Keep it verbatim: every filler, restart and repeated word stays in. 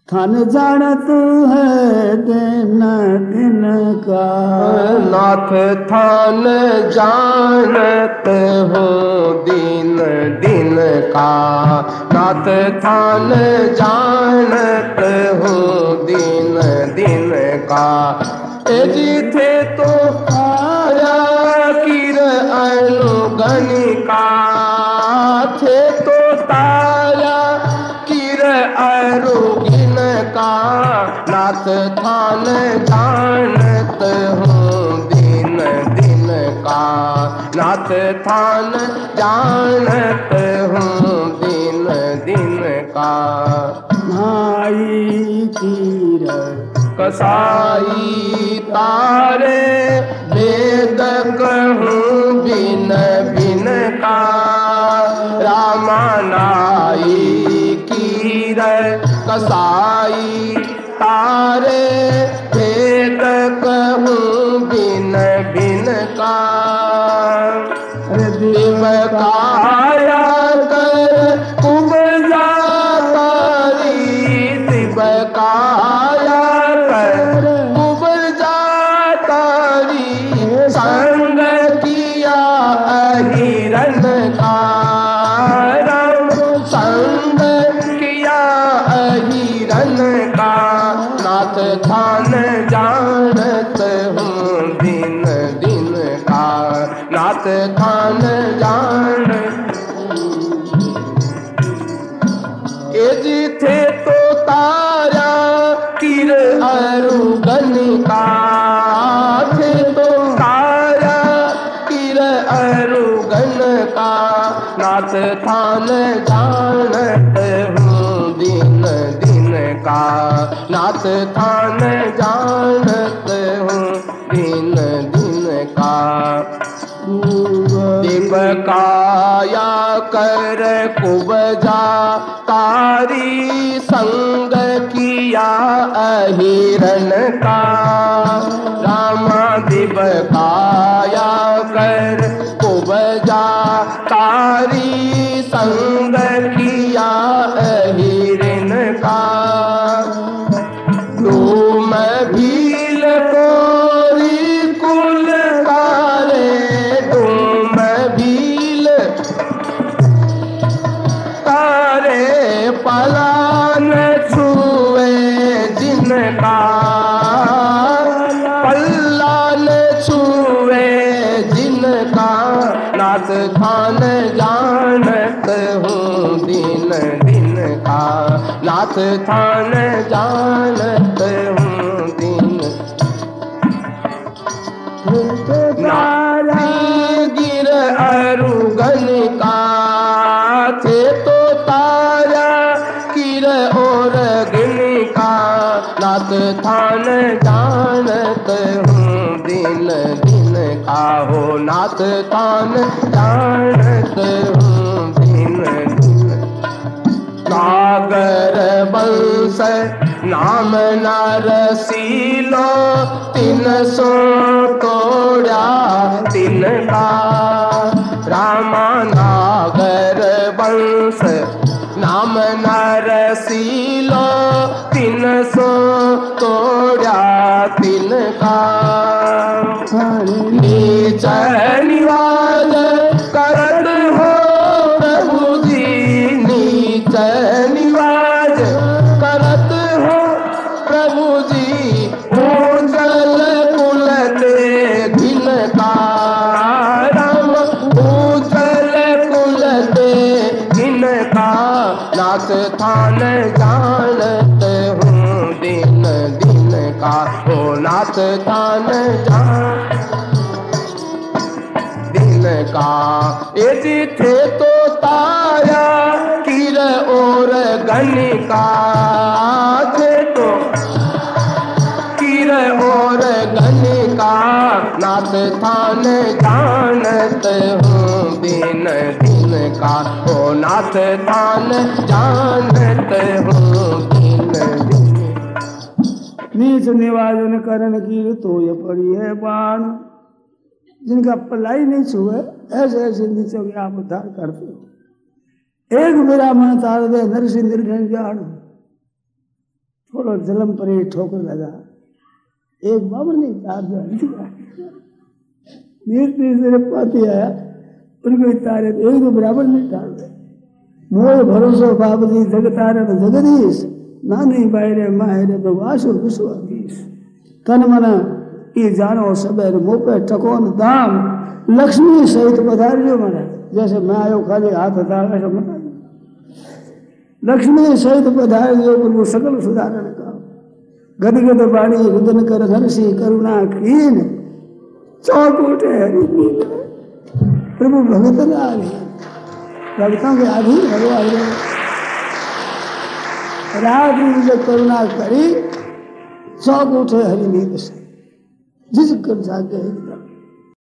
थान जानत है दिन दिन का। नाथ थान जानत हो दिन दिन का। नाथ थान जानत हो दिन दिन का। ए जिथे तो आया किर अनुगणिका। थे तो ताया किर अरुगिन का। नाथ थान जानत हूँ दिन दिन का। नाथ थान जानत हूँ दिन दिन का। नाई कीर कसाई तारे वेद कहूँ बिन बिन का। रामानाई कीर कसाई तारे वेद कहूँ बिन बिन का। दिव काया कर कुबजा तारी। दिव काया कर कुबजा तारी। संग किया हिरन का। राम संग किया हिरन का। नाथ थान जानत हूँ दिन दिन का। नाथ थान जान ए जिथे तो तारा किर अरुगन का। थे तो तारा किर अरुगन का। नाथ थान जानत हूँ दिन दिन का। नाथ थान जानत हूँ दिन दिन का। दिव काया कर कुबजा तारी। संग किया अहिरन का। रामा दिव काया कर कुबजा तारी। संग किया अहिरन का। डूम भील कोरी कुल कारे। डूम भील तारे पलान छुए जिनका। पल्लान छुए जिनका। नाथ थान जानत हूँ दिन दिन का। नाथ थान जानत हूँ दिन। नारी गिर अरुगन का। थे तो तारा किर और गिन का। नाथ थान जानत हूँ दिन दिन का। हो नाथ थान जानत हूँ दिन दिन। नागर वंश नाम नरसीलो। तिन सो तोड़ा तिन का। रामा नागर वंश नाम नरसीलो। तिन सो तोड़ा तिन का। नीच निवाज करत हो प्रभु जी। नीच निवाज करत हो प्रभु जी। ऊंचल कुल ते घिन का। राम ऊंचल कुल ते घिन का। नाथ थान जानत हूँ दिन दिन का। ओ नाथ थान जान दिन का। ए जिथे तो ताया किर और गणिका। थे तो किर और गणिका। नाथ थान जानत हूँ दिन दिन का। ओ नाथ थान जानत हूँ दिन दिन। नीच निवाजन करण की तो ये पड़ी है बाण। जिनका पलाई नहीं छुए ऐसे ऐसे नीचे के आप उद्धार करते हो। एक मेरा मन तार दे नरसिंह निर्गण जान। बोलो जलम पर ही ठोकर लगा। एक बाबर नहीं तार जो नीर तीसरे पाती आया उनको तारे एक दो बराबर नहीं डाल दे। मोह भरोसो बाप जी जगतारण जगदीश नानी बायरे मायरे बवासो विश्वाधीश। तन मन ये जानो सबेर मुँह पे टकोन दाम लक्ष्मी सहित पधारियो मने। जैसे मैं आयो खाली हाथ हटा ऐसा मत लक्ष्मी सहित पधारियो प्रभु सकल सुधारण का। गद गद बाणी रुदन कर हर्षि करुणा कीन चौक उठे हरि नील। प्रभु भगत आगे भक्तों के आधीन भगवान रात मुझे करुणा करी चौक उठे हरि नील से जिस कर जाके